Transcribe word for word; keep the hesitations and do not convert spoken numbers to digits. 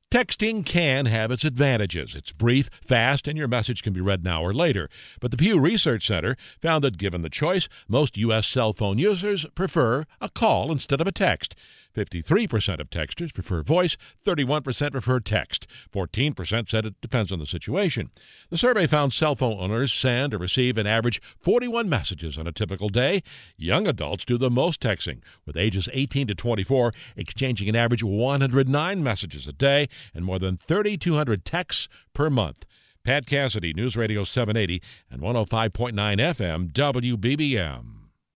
Texting can have its advantages. It's brief, fast, and your message can be read now or later. But the Pew Research Center found that given the choice, most U S cell phone users prefer a call instead of a text. fifty-three percent of texters prefer voice, thirty-one percent prefer text. fourteen percent said it depends on the situation. The survey found cell phone owners send or receive an average forty-one messages on a typical day. Young adults do the most texting, with ages eighteen to twenty-four exchanging an average one hundred nine messages a day and more than three thousand two hundred texts per month. Pat Cassidy, News Radio seven eighty and one oh five point nine F M W B B M.